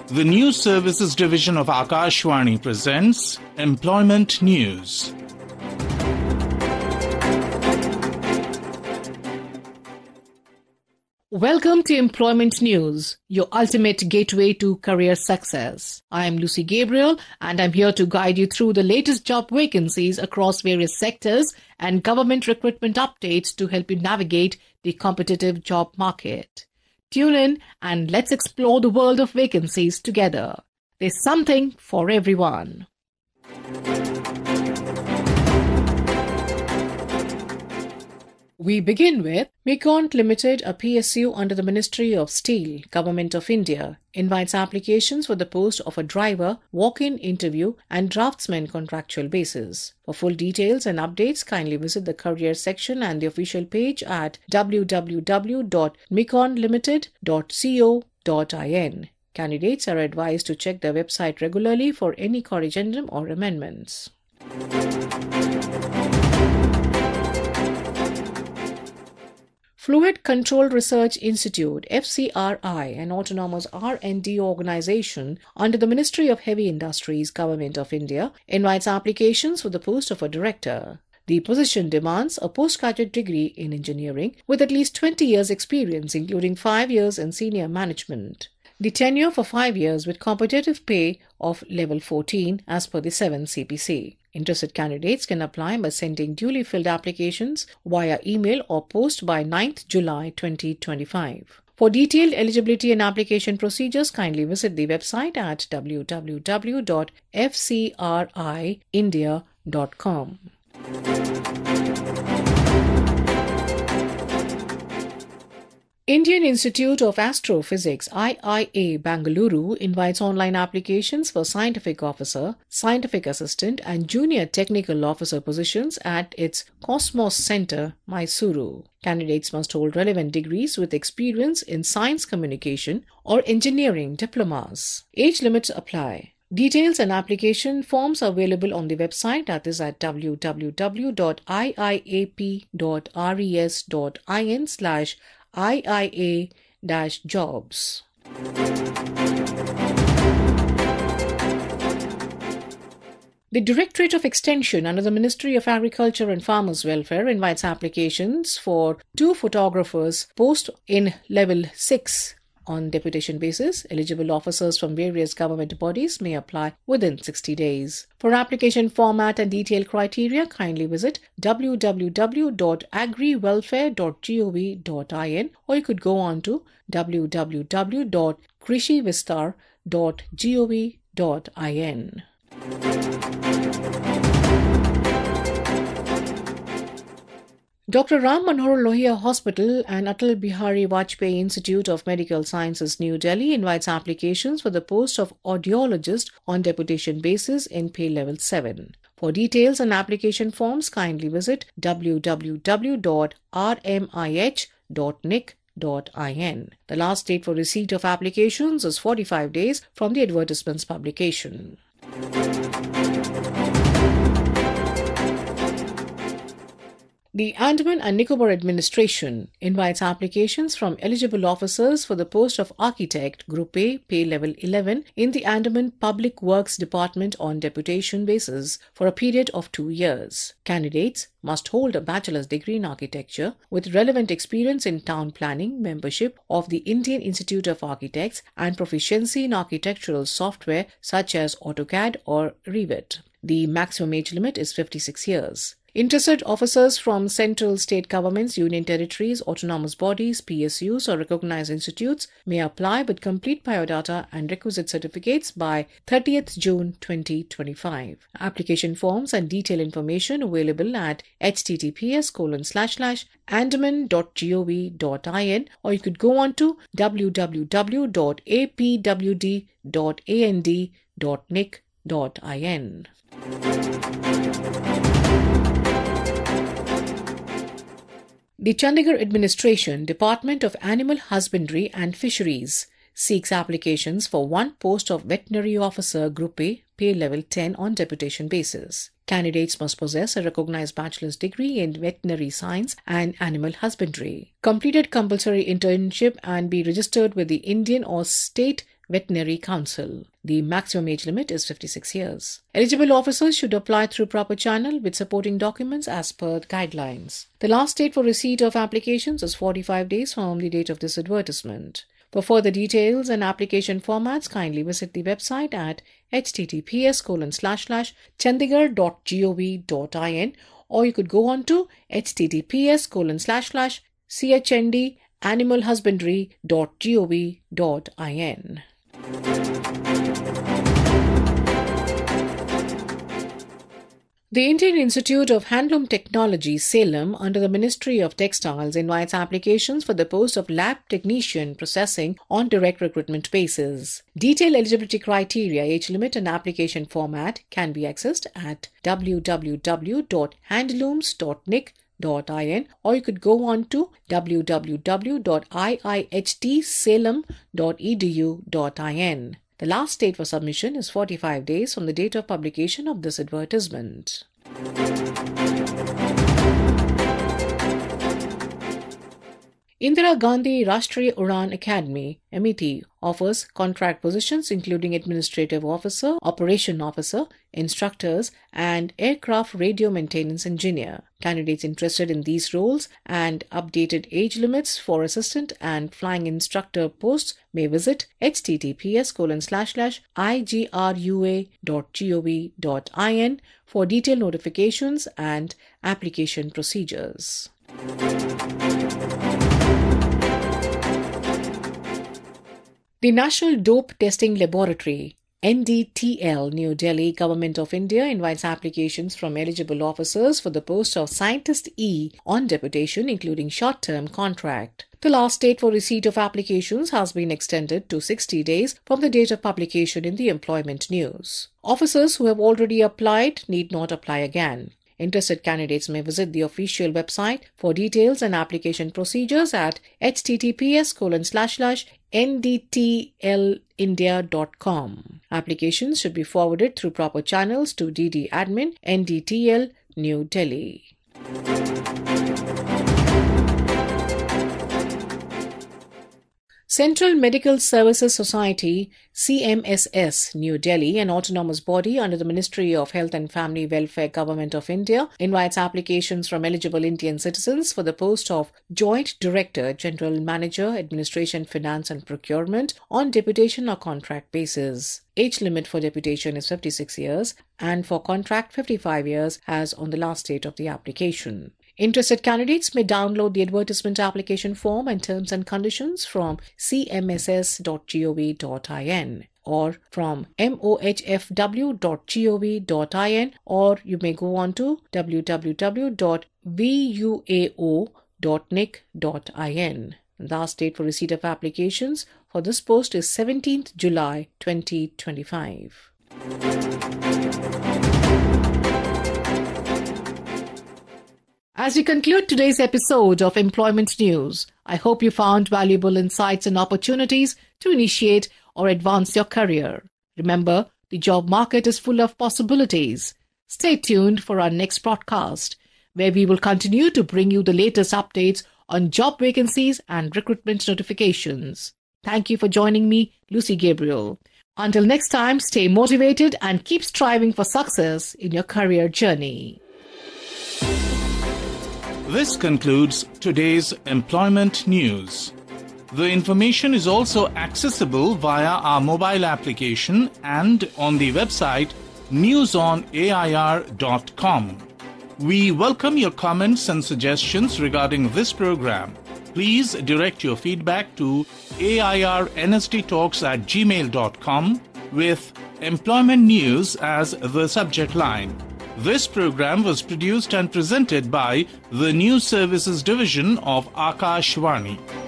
The News Services Division of Akashvani presents Employment News. Welcome to Employment News, your ultimate gateway to career success. I am Lucy Gabriel and I'm here to guide you through the latest job vacancies across various sectors and government recruitment updates to help you navigate the competitive job market. Tune in and let's explore the world of vacancies together. There's something for everyone. We begin with Mecont Limited, a PSU under the Ministry of Steel, Government of India, invites applications for the post of a driver, walk-in interview and draftsman contractual basis. For full details and updates, kindly visit the career section and the official page at www.mecontlimited.co.in. Candidates are advised to check their website regularly for any corrigendum or amendments. Fluid Control Research Institute, FCRI, an autonomous R&D organization under the Ministry of Heavy Industries, Government of India, invites applications for the post of a director. The position demands a postgraduate degree in engineering with at least 20 years experience, including 5 years in senior management. The tenure for 5 years with competitive pay of level 14 as per the 7 CPC. Interested candidates can apply by sending duly filled applications via email or post by 9th July 2025. For detailed eligibility and application procedures, kindly visit the website at www.fcriindia.com. Indian Institute of Astrophysics IIA Bangalore invites online applications for scientific officer, scientific assistant and junior technical officer positions at its Cosmos Center, Mysuru. Candidates must hold relevant degrees with experience in science communication or engineering diplomas. Age limits apply. Details and application forms are available on the website, that is at www.iiap.res.in/IIA-jobs. The Directorate of Extension under the Ministry of Agriculture and Farmers Welfare invites applications for 2 photographers post in level 6 on deputation basis. Eligible officers from various government bodies may apply within 60 days. For application format and detailed criteria, kindly visit www.agriwelfare.gov.in or you could go on to www.krishivistar.gov.in. Dr. Ram Manohar Lohia Hospital and Atal Bihari Vajpayee Institute of Medical Sciences, New Delhi invites applications for the post of audiologist on deputation basis in pay level 7. For details and application forms, kindly visit www.rmih.nic.in. The last date for receipt of applications is 45 days from the advertisement's publication. The Andaman and Nicobar Administration invites applications from eligible officers for the post of Architect, Group A, pay level 11 in the Andaman Public Works Department on deputation basis for a period of 2 years. Candidates must hold a bachelor's degree in architecture with relevant experience in town planning, membership of the Indian Institute of Architects and proficiency in architectural software such as AutoCAD or Revit. The maximum age limit is 56 years. Interested officers from central state governments, union territories, autonomous bodies, PSUs or recognized institutes may apply with complete biodata and requisite certificates by 30th June 2025. Application forms and detailed information available at https://andaman.gov.in or you could go on to www.apwd.and.nic.in. The Chandigarh Administration, Department of Animal Husbandry and Fisheries, seeks applications for 1 post of Veterinary Officer Group A, pay level 10 on deputation basis. Candidates must possess a recognized bachelor's degree in veterinary science and animal husbandry, completed compulsory internship and be registered with the Indian or state Veterinary Council. The maximum age limit is 56 years. Eligible officers should apply through proper channel with supporting documents as per the guidelines. The last date for receipt of applications is 45 days from the date of this advertisement. For further details and application formats, kindly visit the website at https://chandigarh.gov.in, or you could go on to https://chndanimалhusbandry.gov.in. The Indian Institute of Handloom Technology, Salem, under the Ministry of Textiles, invites applications for the post of lab technician processing on direct recruitment basis. Detailed eligibility criteria, age limit and application format can be accessed at www.handlooms.nic.in, or you could go on to www.iihtsalem.edu.in. The last date for submission is 45 days from the date of publication of this advertisement. Indira Gandhi Rashtriya Udan Academy, MET, offers contract positions including Administrative Officer, Operation Officer, Instructors, and Aircraft Radio Maintenance Engineer. Candidates interested in these roles and updated age limits for assistant and flying instructor posts may visit https://igrua.gov.in for detailed notifications and application procedures. The National Dope Testing Laboratory, NDTL, New Delhi, Government of India invites applications from eligible officers for the post of Scientist E on deputation, including short-term contract. The last date for receipt of applications has been extended to 60 days from the date of publication in the Employment News. Officers who have already applied need not apply again. Interested candidates may visit the official website for details and application procedures at https://ndtlindia.com. Applications should be forwarded through proper channels to DD Admin, NDTL, New Delhi. Central Medical Services Society, CMSS, New Delhi, an autonomous body under the Ministry of Health and Family Welfare, Government of India, invites applications from eligible Indian citizens for the post of Joint Director, General Manager, Administration, Finance and Procurement on deputation or contract basis. Age limit for deputation is 56 years and for contract 55 years as on the last date of the application. Interested candidates may download the advertisement application form and terms and conditions from cmss.gov.in or from mohfw.gov.in, or you may go on to www.vuao.nic.in. The last date for receipt of applications for this post is 17th July 2025. As we conclude today's episode of Employment News, I hope you found valuable insights and opportunities to initiate or advance your career. Remember, the job market is full of possibilities. Stay tuned for our next broadcast, where we will continue to bring you the latest updates on job vacancies and recruitment notifications. Thank you for joining me, Lucy Gabriel. Until next time, stay motivated and keep striving for success in your career journey. This concludes today's Employment News. The information is also accessible via our mobile application and on the website newsonair.com. We welcome your comments and suggestions regarding this program. Please direct your feedback to airnsttalks@gmail.com with Employment News as the subject line. This program was produced and presented by the News Services Division of Akashvani.